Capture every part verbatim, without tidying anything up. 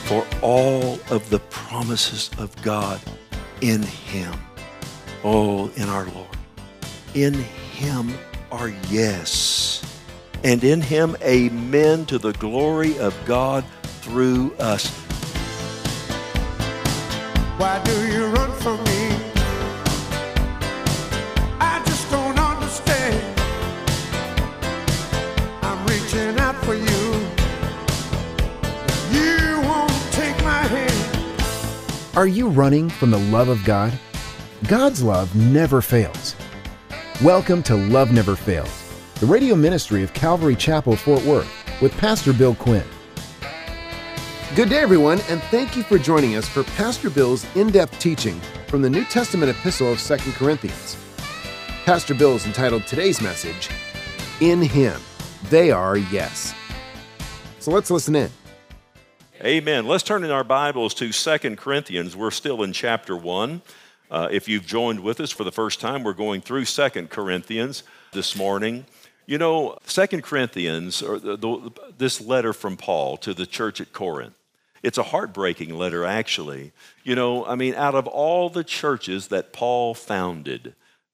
for all of the promises of God in Him. Oh, in our Lord. In Him are yes, and in Him amen to the glory of God through us. Why do you run from me? I just don't understand. I'm reaching out for you. You won't take my hand. Are you running from the love of God? God's love never fails. Welcome to Love Never Fails, the radio ministry of Calvary Chapel, Fort Worth, with Pastor Bill Quinn. Good day, everyone, and thank you for joining us for Pastor Bill's in-depth teaching from the New Testament epistle of Second Corinthians. Pastor Bill is entitled today's message, In Him, They Are Yes. So let's listen in. Amen. Let's turn in our Bibles to Second Corinthians. We're still in chapter one. Uh, if you've joined with us for the first time, we're going through Second Corinthians this morning. You know, Second Corinthians, or the, the, this letter from Paul to the church at Corinth, it's a heartbreaking letter, actually. You know, I mean, out of all the churches that Paul founded,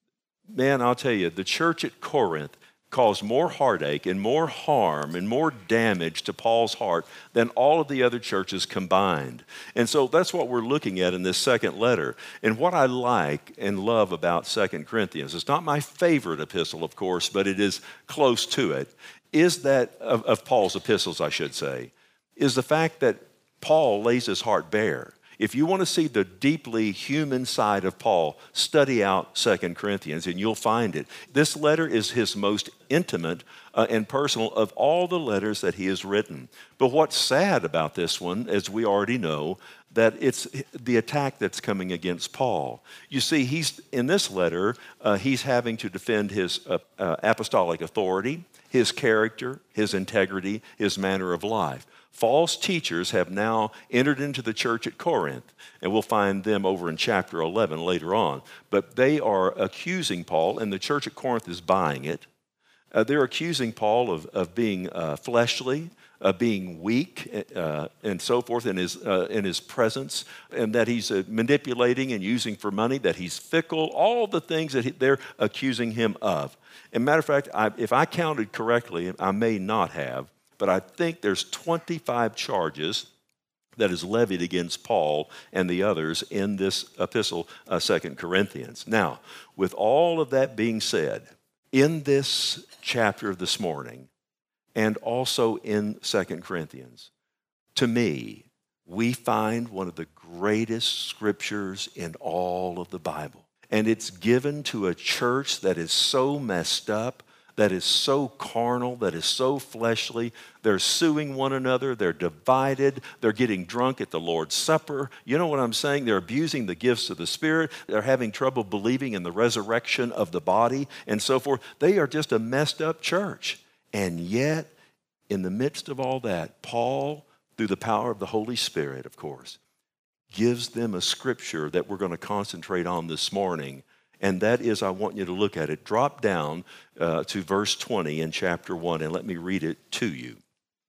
man, I'll tell you, the church at Corinth caused more heartache and more harm and more damage to Paul's heart than all of the other churches combined. And so that's what we're looking at in this second letter. And what I like and love about Second Corinthians, it's not my favorite epistle, of course, but it is close to it, is that, of, of Paul's epistles, I should say, is the fact that Paul lays his heart bare. If you want to see the deeply human side of Paul, study out Second Corinthians and you'll find it. This letter is his most intimate uh, and personal of all the letters that he has written. But what's sad about this one, as we already know, that it's the attack that's coming against Paul. You see, he's in this letter, uh, he's having to defend his uh, uh, apostolic authority, his character, his integrity, his manner of life. False teachers have now entered into the church at Corinth, and we'll find them over in chapter eleven later on. But they are accusing Paul, and the church at Corinth is buying it. Uh, they're accusing Paul of, of being uh, fleshly, of being weak, uh, and so forth in his, uh, in his presence, and that he's uh, manipulating and using for money, that he's fickle, all the things that he, they're accusing him of. And matter of fact, I, if I counted correctly, I may not have, but I think there's twenty-five charges that is levied against Paul and the others in this epistle, uh, Second Corinthians. Now, with all of that being said, in this chapter this morning, and also in Second Corinthians, to me, we find one of the greatest scriptures in all of the Bible. And it's given to a church that is so messed up, that is so carnal, that is so fleshly. They're suing one another. They're divided. They're getting drunk at the Lord's Supper. You know what I'm saying? They're abusing the gifts of the Spirit. They're having trouble believing in the resurrection of the body and so forth. They are just a messed up church. And yet, in the midst of all that, Paul, through the power of the Holy Spirit, of course, gives them a scripture that we're going to concentrate on this morning. And that is, I want you to look at it. Drop down uh, to verse twenty in chapter one, and let me read it to you.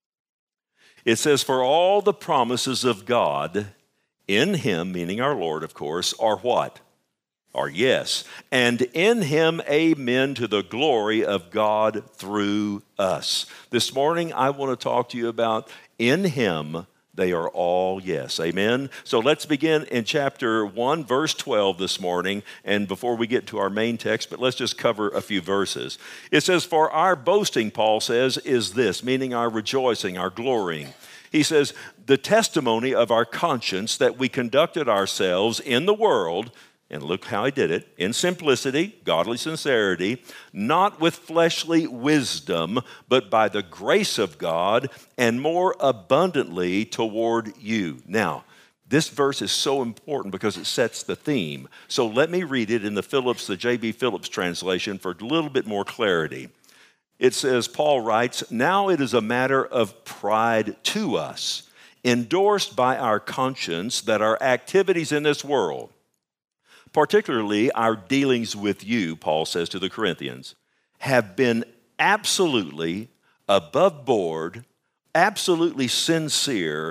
It says, "For all the promises of God in Him," meaning our Lord, of course, "are what? Are yes. And in Him, amen, to the glory of God through us." This morning, I want to talk to you about in Him, they are all yes. Amen? So let's begin in chapter one, verse twelve this morning, and before we get to our main text, but let's just cover a few verses. It says, "For our boasting," Paul says, "is this," meaning our rejoicing, our glorying. He says, "the testimony of our conscience that we conducted ourselves in the world," and look how he did it, "in simplicity," godly sincerity, "not with fleshly wisdom, but by the grace of God, and more abundantly toward you." Now, this verse is so important because it sets the theme. So let me read it in the Phillips, the J B Phillips translation for a little bit more clarity. It says, Paul writes, "Now it is a matter of pride to us, endorsed by our conscience, that our activities in this world, particularly our dealings with you," Paul says to the Corinthians, "have been absolutely above board, absolutely sincere,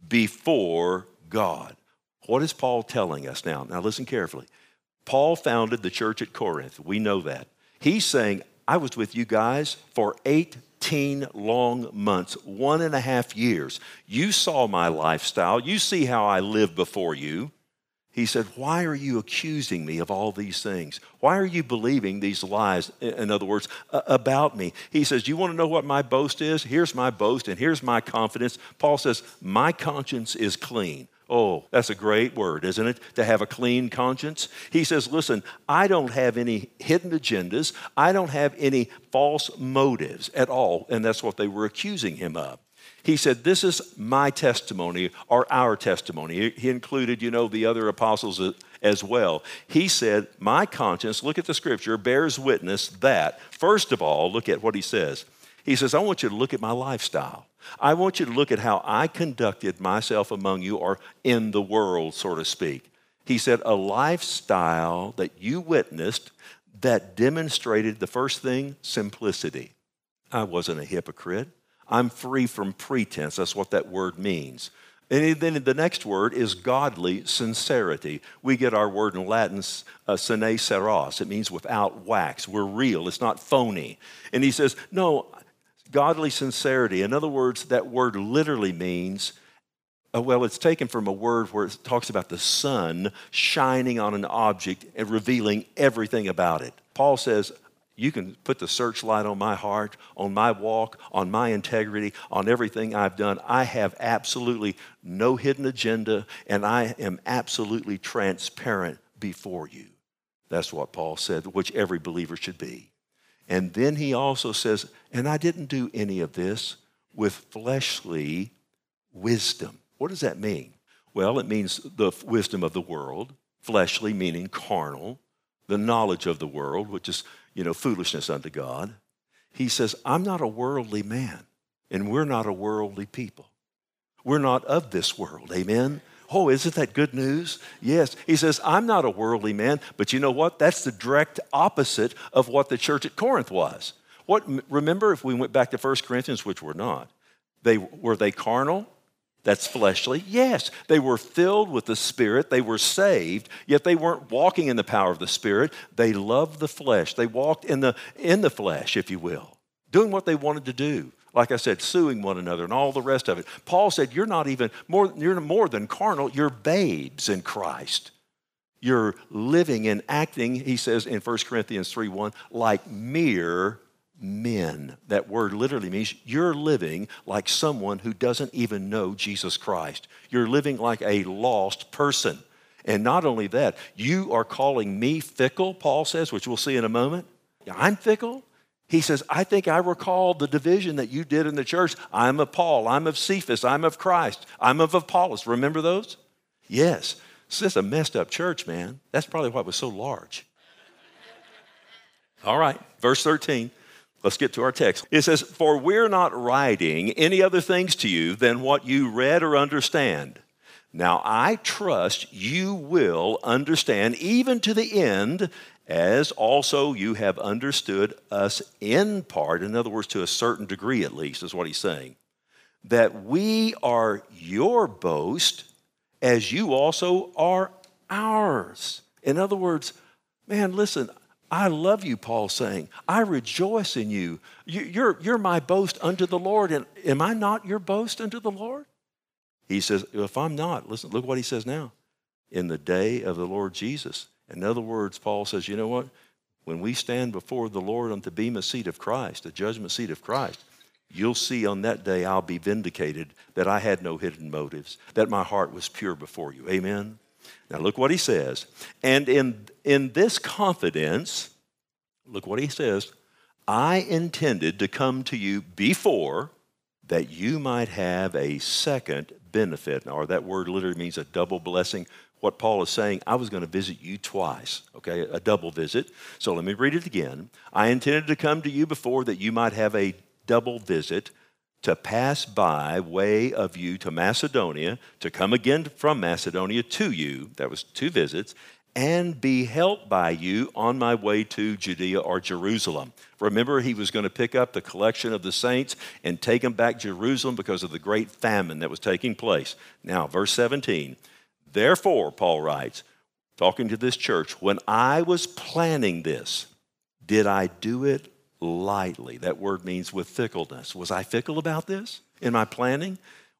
before God. What is Paul telling us now? Now listen carefully. Paul founded the church at Corinth. We know that. He's saying, I was with you guys for eighteen long months, one and a half years. You saw my lifestyle. You see how I live before you. He said, why are you accusing me of all these things? Why are you believing these lies, in other words, about me? He says, you want to know what my boast is? Here's my boast and here's my confidence. Paul says, my conscience is clean. Oh, that's a great word, isn't it? To have a clean conscience. He says, listen, I don't have any hidden agendas. I don't have any false motives at all. And that's what they were accusing him of. He said, this is my testimony or our testimony. He included, you know, the other apostles as well. He said, my conscience, look at the scripture, bears witness that, first of all, look at what he says. He says, I want you to look at my lifestyle. I want you to look at how I conducted myself among you, or in the world, so to speak. He said, a lifestyle that you witnessed that demonstrated the first thing, simplicity. I wasn't a hypocrite. I'm free from pretense. That's what that word means. And then the next word is godly sincerity. We get our word in Latin, uh, sine seros. It means without wax. We're real. It's not phony. And he says, no, godly sincerity. In other words, that word literally means, uh, well, it's taken from a word where it talks about the sun shining on an object and revealing everything about it. Paul says, you can put the searchlight on my heart, on my walk, on my integrity, on everything I've done. I have absolutely no hidden agenda, and I am absolutely transparent before you. That's what Paul said, which every believer should be. And then he also says, and I didn't do any of this with fleshly wisdom. What does that mean? Well, it means the wisdom of the world, fleshly meaning carnal, the knowledge of the world, which is, you know, foolishness unto God. He says, I'm not a worldly man, and we're not a worldly people. We're not of this world, amen? Oh, isn't that good news? Yes. He says, I'm not a worldly man, but you know what? That's the direct opposite of what the church at Corinth was. What? Remember, if we went back to First Corinthians, which we're not, they were they carnal? That's fleshly. Yes, they were filled with the Spirit. They were saved, yet they weren't walking in the power of the Spirit. They loved the flesh. They walked in the in the flesh, if you will, doing what they wanted to do. Like I said, suing one another and all the rest of it. Paul said, you're not even more, you're more than carnal. You're babes in Christ. You're living and acting, he says in First Corinthians three one, like mere men. That word literally means you're living like someone who doesn't even know Jesus Christ. You're living like a lost person. And not only that, you are calling me fickle, Paul says, which we'll see in a moment. I'm fickle? He says, I think I recall the division that you did in the church. I'm of Paul, I'm of Cephas, I'm of Christ, I'm of Apollos. Remember those? Yes. It's just a messed up church, man. That's probably why it was so large. All right, verse thirteen. Let's get to our text. It says, for we're not writing any other things to you than what you read or understand. Now I trust you will understand even to the end, as also you have understood us in part, in other words, to a certain degree at least, is what he's saying, that we are your boast as you also are ours. In other words, man, listen, I love you, Paul's saying. I rejoice in you. you you're, you're my boast unto the Lord. And am I not your boast unto the Lord? He says, if I'm not, listen, look what he says now. In the day of the Lord Jesus. In other words, Paul says, you know what? When we stand before the Lord on the bema seat of Christ, the judgment seat of Christ, you'll see on that day I'll be vindicated that I had no hidden motives, that my heart was pure before you. Amen? Now look what he says. And in, in this confidence, look what he says, I intended to come to you before that you might have a second benefit. Or that word literally means a double blessing. What Paul is saying, I was going to visit you twice, okay, a double visit. So let me read it again. I intended to come to you before that you might have a double visit, to pass by way of you to Macedonia, to come again from Macedonia to you, that was two visits, and be helped by you on my way to Judea or Jerusalem. Remember, he was going to pick up the collection of the saints and take them back to Jerusalem because of the great famine that was taking place. Now, verse seventeen, therefore, Paul writes, talking to this church, when I was planning this, did I do it lightly? That word means with fickleness. Was I fickle about this in my planning?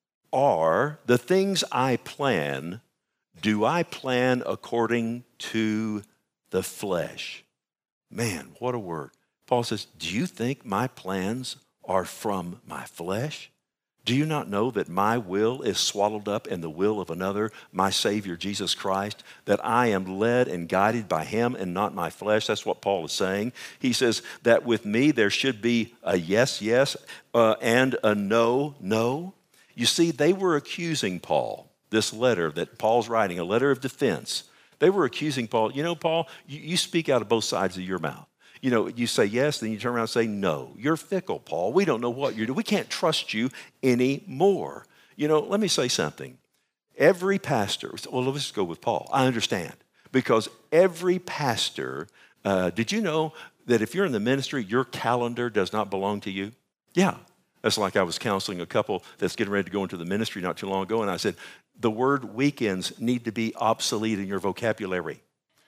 Or the things I plan, do I plan according to the flesh? Man, what a word. Paul says, do you think my plans are from my flesh? Do you not know that my will is swallowed up in the will of another, my Savior, Jesus Christ, that I am led and guided by him and not my flesh? That's what Paul is saying. He says that with me there should be a yes, yes, uh, and a no, no. You see, they were accusing Paul, this letter that Paul's writing, a letter of defense. They were accusing Paul. You know, Paul, you, you speak out of both sides of your mouth. You know, you say yes, then you turn around and say no. You're fickle, Paul. We don't know what you're doing. We can't trust you anymore. You know, let me say something. Every pastor, well, let's just go with Paul. I understand. Because every pastor, uh, did you know that if you're in the ministry, your calendar does not belong to you? Yeah. That's like I was counseling a couple that's getting ready to go into the ministry not too long ago, and I said, the word weekends need to be obsolete in your vocabulary.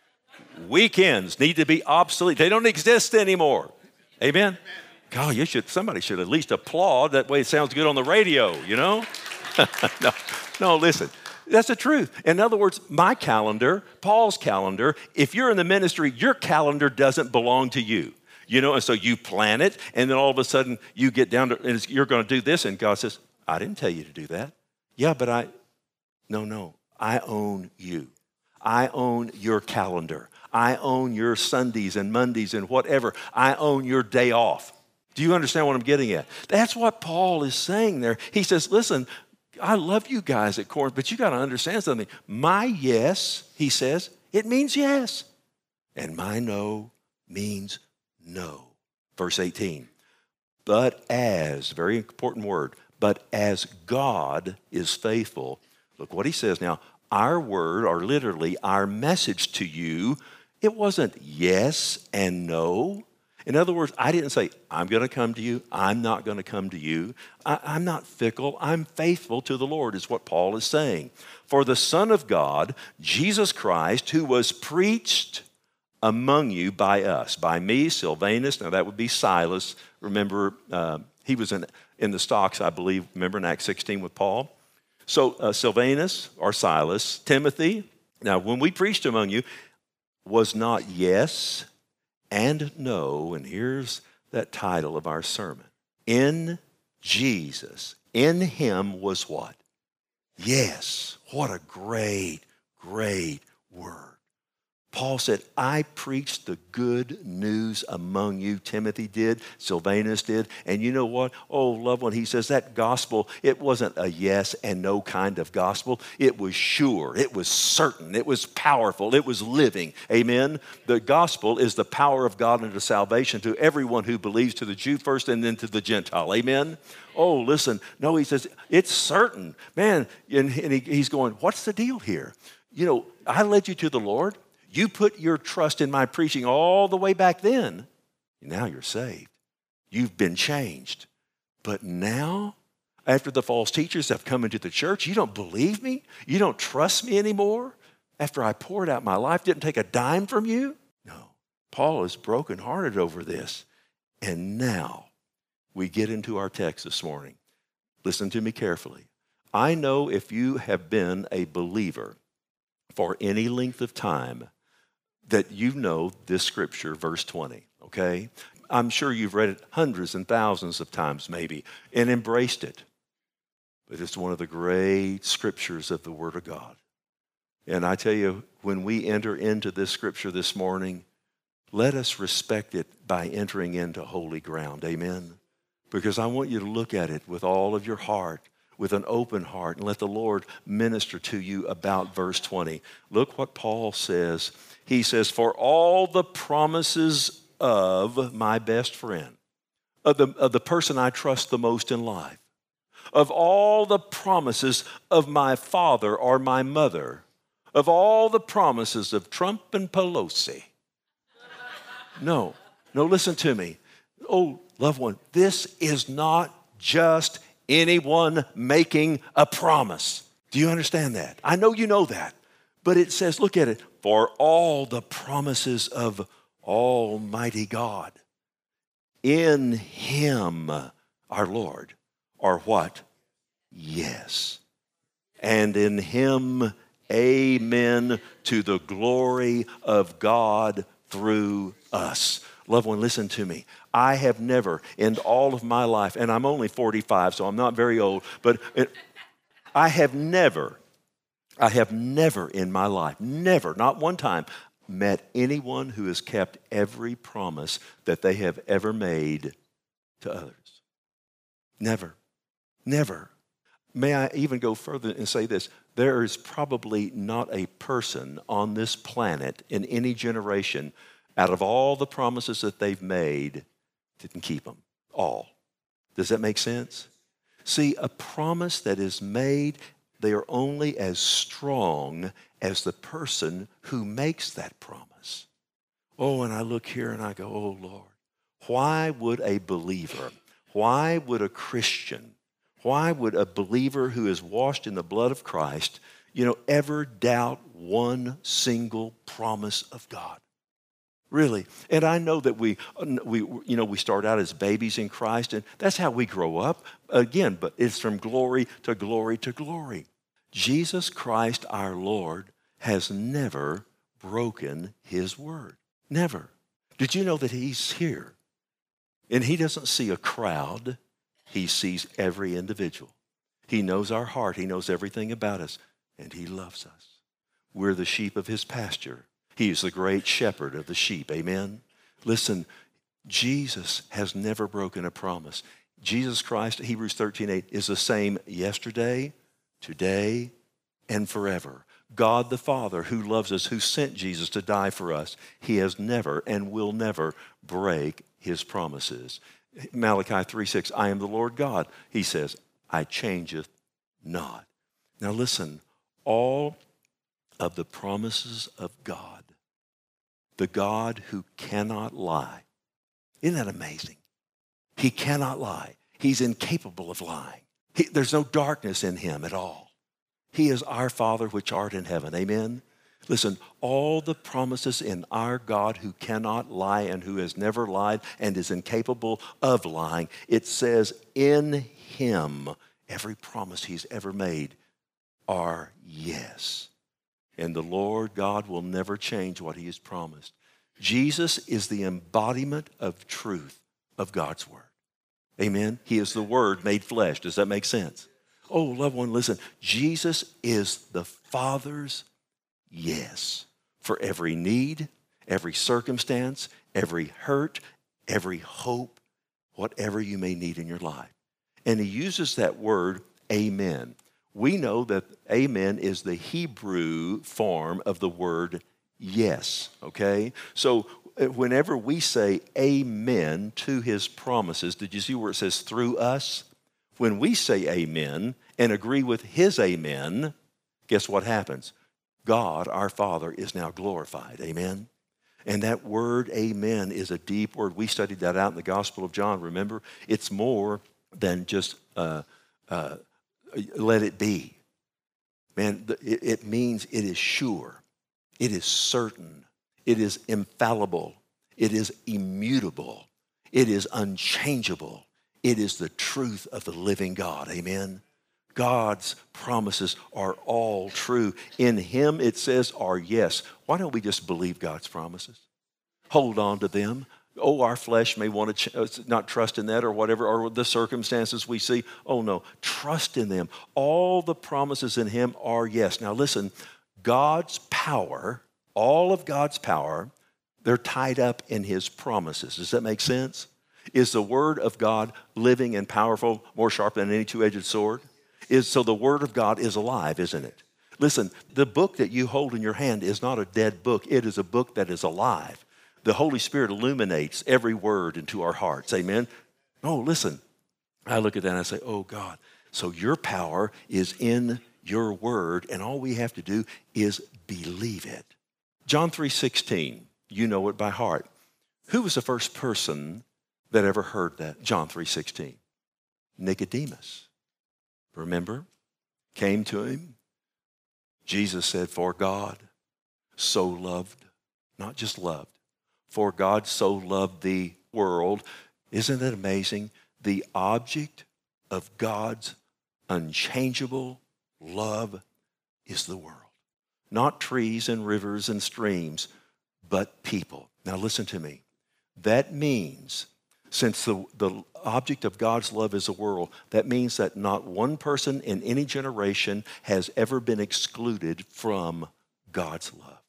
Weekends need to be obsolete. They don't exist anymore. Amen? God, you should, somebody should at least applaud. That way it sounds good on the radio, you know? no, no, listen. That's the truth. In other words, my calendar, Paul's calendar, if you're in the ministry, your calendar doesn't belong to you. You know, and so you plan it, and then all of a sudden you get down to, and you're going to do this, and God says, I didn't tell you to do that. Yeah, but I, no, no, I own you. I own your calendar. I own your Sundays and Mondays and whatever. I own your day off. Do you understand what I'm getting at? That's what Paul is saying there. He says, listen, I love you guys at Corinth, but you got to understand something. My yes, he says, it means yes. And my no means no. Verse eighteen, but as, very important word, but as God is faithful, look what he says now, our word, or literally our message to you, it wasn't yes and no. In other words, I didn't say, I'm going to come to you, I'm not going to come to you. I, I'm not fickle, I'm faithful to the Lord, is what Paul is saying. For the Son of God, Jesus Christ, who was preached among you by us, by me, Silvanus, now that would be Silas. Remember, uh, he was in, in the stocks, I believe, remember in Acts sixteen with Paul? So uh, Silvanus or Silas, Timothy, now when we preached among you, was not yes and no, and here's that title of our sermon. In Jesus, in him was what? Yes. What a great, great word. Paul said, I preached the good news among you. Timothy did, Silvanus did. And you know what? Oh, loved one, he says that gospel, it wasn't a yes and no kind of gospel. It was sure. It was certain. It was powerful. It was living. Amen? The gospel is the power of God unto salvation to everyone who believes, to the Jew first and then to the Gentile. Amen? Oh, listen. No, he says, it's certain. Man, and, and he, he's going, what's the deal here? You know, I led you to the Lord. You put your trust in my preaching all the way back then. Now you're saved. You've been changed. But now, after the false teachers have come into the church, you don't believe me? You don't trust me anymore? After I poured out my life, didn't take a dime from you? No. Paul is brokenhearted over this. And now we get into our text this morning. Listen to me carefully. I know if you have been a believer for any length of time, that you know this scripture, verse twenty, okay? I'm sure you've read it hundreds and thousands of times maybe and embraced it. But it's one of the great scriptures of the Word of God. And I tell you, when we enter into this scripture this morning, let us respect it by entering into holy ground, amen? Because I want you to look at it with all of your heart, with an open heart, and let the Lord minister to you about verse twenty. Look what Paul says. He says, for all the promises of my best friend, of the, of the person I trust the most in life, of all the promises of my father or my mother, of all the promises of Trump and Pelosi. No, no, listen to me. Oh, loved one, this is not just anyone making a promise. Do you understand that? I know you know that. But it says, look at it, for all the promises of Almighty God in Him, our Lord, are what? Yes. And in Him, amen, to the glory of God through us. Loved one, listen to me. I have never in all of my life, and I'm only forty-five, so I'm not very old, but it, I have never, I have never in my life, never, not one time, met anyone who has kept every promise that they have ever made to others. Never, never. May I even go further and say this? There is probably not a person on this planet in any generation out of all the promises that they've made didn't keep them. All. Does that make sense? See, a promise that is made, they are only as strong as the person who makes that promise. Oh, and I look here and I go, oh, Lord, why would a believer, why would a Christian, why would a believer who is washed in the blood of Christ, you know, ever doubt one single promise of God? Really. And I know that we, we, you know, we start out as babies in Christ, and that's how we grow up. Again, but it's from glory to glory to glory. Jesus Christ, our Lord, has never broken His word. Never. Did you know that He's here? And He doesn't see a crowd. He sees every individual. He knows our heart. He knows everything about us, and He loves us. We're the sheep of His pasture. He is the great shepherd of the sheep. Amen? Listen, Jesus has never broken a promise. Jesus Christ, Hebrews thirteen eight, is the same yesterday, today, and forever. God the Father, who loves us, who sent Jesus to die for us, He has never and will never break His promises. Malachi three six, I am the Lord God. He says, I changeth not. Now listen, all of the promises of God, the God who cannot lie. Isn't that amazing? He cannot lie. He's incapable of lying. He, there's no darkness in Him at all. He is our Father which art in heaven. Amen? Listen, all the promises in our God who cannot lie and who has never lied and is incapable of lying, it says in Him, every promise He's ever made are yes. And the Lord God will never change what He has promised. Jesus is the embodiment of truth of God's Word. Amen? He is the Word made flesh. Does that make sense? Oh, loved one, listen. Jesus is the Father's yes for every need, every circumstance, every hurt, every hope, whatever you may need in your life. And He uses that word, amen. We know that amen is the Hebrew form of the word yes, okay? So whenever we say amen to His promises, did you see where it says through us? When we say amen and agree with His amen, guess what happens? God, our Father, is now glorified, amen? And that word amen is a deep word. We studied that out in the Gospel of John, remember? It's more than just uh, uh, let it be. Man, it, it means it is sure. It is certain. It is infallible. It is immutable. It is unchangeable. It is the truth of the living God. Amen? God's promises are all true. In Him, it says, are yes. Why don't we just believe God's promises? Hold on to them. Oh, our flesh may want to ch- not trust in that or whatever, or the circumstances we see. Oh, no. Trust in them. All the promises in Him are yes. Now, listen, God's power, all of God's power, they're tied up in His promises. Does that make sense? Is the Word of God living and powerful, more sharp than any two-edged sword? Is, so the Word of God is alive, isn't it? Listen, the book that you hold in your hand is not a dead book. It is a book that is alive. The Holy Spirit illuminates every word into our hearts. Amen? Oh, listen. I look at that and I say, oh, God, so your power is in your word, and all we have to do is believe it. John three sixteen, you know it by heart. Who was the first person that ever heard that? John three sixteen. Nicodemus. Remember? Came to him. Jesus said, for God so loved, not just loved, for God so loved the world. Isn't it amazing? The object of God's unchangeable love is the world. Not trees and rivers and streams, but people. Now listen to me. That means, since the, the object of God's love is the world, that means that not one person in any generation has ever been excluded from God's love.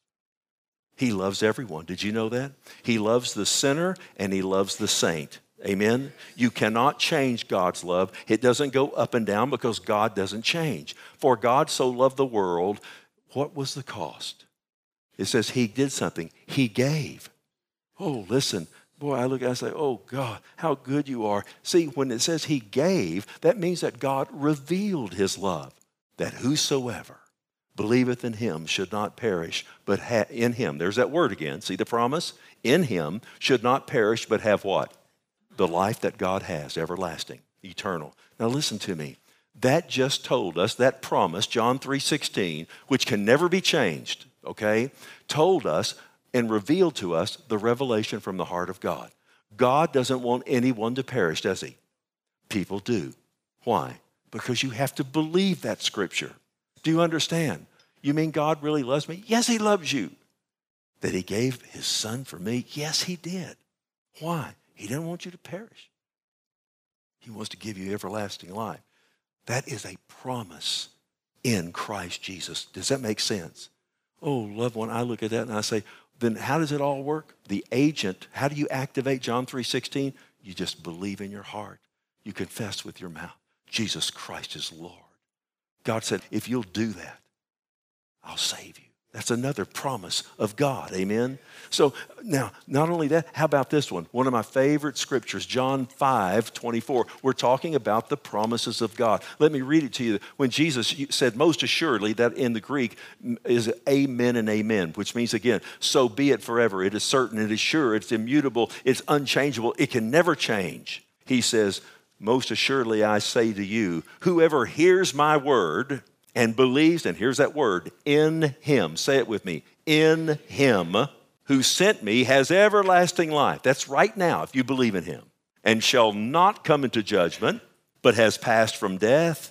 He loves everyone. Did you know that? He loves the sinner and he loves the saint. Amen? You cannot change God's love. It doesn't go up and down because God doesn't change. For God so loved the world, what was the cost? It says he did something. He gave. Oh, listen. Boy, I look and I say, oh, God, how good you are. See, when it says he gave, that means that God revealed his love, that whosoever believeth in him should not perish, but ha- in him. There's that word again. See the promise? In him should not perish, but have what? The life that God has, everlasting, eternal. Now listen to me. That just told us, that promise, John three sixteen, which can never be changed, okay, told us and revealed to us the revelation from the heart of God. God doesn't want anyone to perish, does he? People do. Why? Because you have to believe that scripture. Do you understand? You mean God really loves me? Yes, he loves you. That he gave his son for me? Yes, he did. Why? He didn't want you to perish. He wants to give you everlasting life. That is a promise in Christ Jesus. Does that make sense? Oh, loved one, I look at that and I say, then how does it all work? The agent, how do you activate John three sixteen? You just believe in your heart. You confess with your mouth, Jesus Christ is Lord. God said, if you'll do that, I'll save you. That's another promise of God, amen? So now, not only that, how about this one? One of my favorite scriptures, John five twenty-four. We're talking about the promises of God. Let me read it to you. When Jesus said most assuredly, that in the Greek is amen and amen, which means again, so be it forever. It is certain, it is sure, it's immutable, it's unchangeable, it can never change. He says, most assuredly I say to you, whoever hears my word and believes, and here's that word, in him. Say it with me. In him who sent me has everlasting life. That's right now if you believe in him. And shall not come into judgment, but has passed from death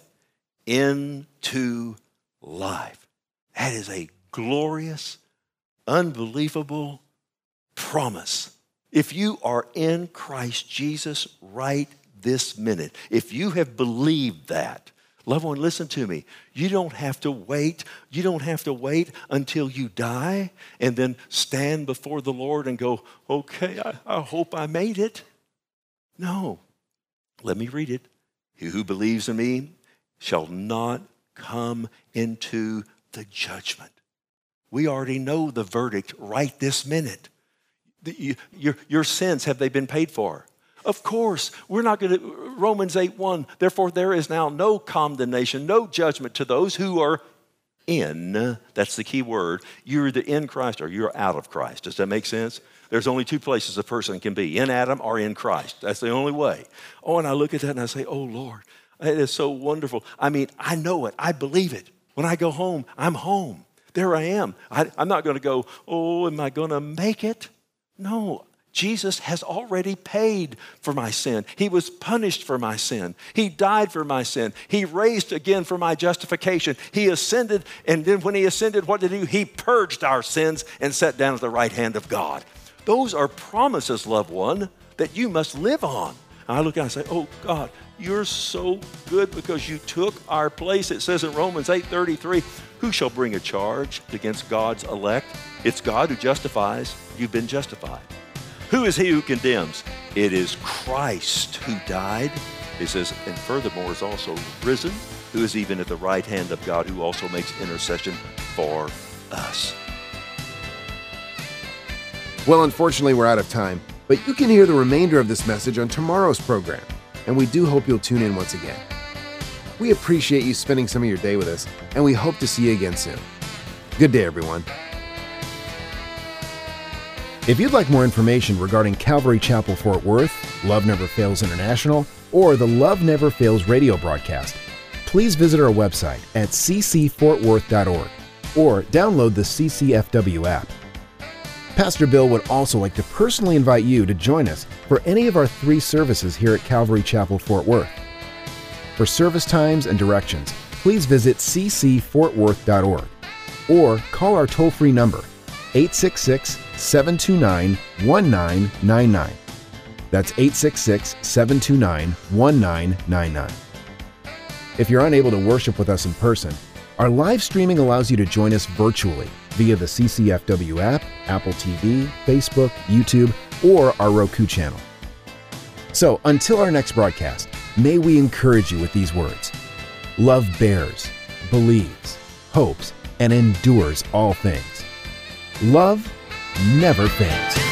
into life. That is a glorious, unbelievable promise. If you are in Christ Jesus right this minute, if you have believed that, loved one, listen to me. You don't have to wait. You don't have to wait until you die and then stand before the Lord and go, okay, I, I hope I made it. No. Let me read it. He who believes in me shall not come into the judgment. We already know the verdict right this minute. The, you, your, your sins, have they been paid for? Of course, we're not going to, Romans eight one, therefore there is now no condemnation, no judgment to those who are in, that's the key word, you're either in Christ or you're out of Christ. Does that make sense? There's only two places a person can be, in Adam or in Christ. That's the only way. Oh, and I look at that and I say, oh Lord, it is so wonderful. I mean, I know it, I believe it. When I go home, I'm home. There I am. I, I'm not going to go, oh, am I going to make it? No. Jesus has already paid for my sin. He was punished for my sin. He died for my sin. He raised again for my justification. He ascended, and then when he ascended, what did he do? He purged our sins and sat down at the right hand of God. Those are promises, loved one, that you must live on. And I look and I say, oh God, you're so good because you took our place. It says in Romans eight thirty-three, who shall bring a charge against God's elect? It's God who justifies. You've been justified. Who is he who condemns? It is Christ who died. It says, and furthermore is also risen, who is even at the right hand of God, who also makes intercession for us. Well, unfortunately, we're out of time, but you can hear the remainder of this message on tomorrow's program, and we do hope you'll tune in once again. We appreciate you spending some of your day with us, and we hope to see you again soon. Good day, everyone. If you'd like more information regarding Calvary Chapel Fort Worth, Love Never Fails International, or the Love Never Fails radio broadcast, please visit our website at c c fort worth dot org or download the C C F W app. Pastor Bill would also like to personally invite you to join us for any of our three services here at Calvary Chapel Fort Worth. For service times and directions, please visit c c fort worth dot org or call our toll-free number, eight six six, seven two nine, one nine nine nine. That's eight six six, seven two nine, one nine nine nine. If you're unable to worship with us in person, our live streaming allows you to join us virtually via the C C F W app, Apple T V, Facebook, YouTube, or our Roku channel. So until our next broadcast, may we encourage you with these words: love bears, believes, hopes, and endures all things. Love never fails.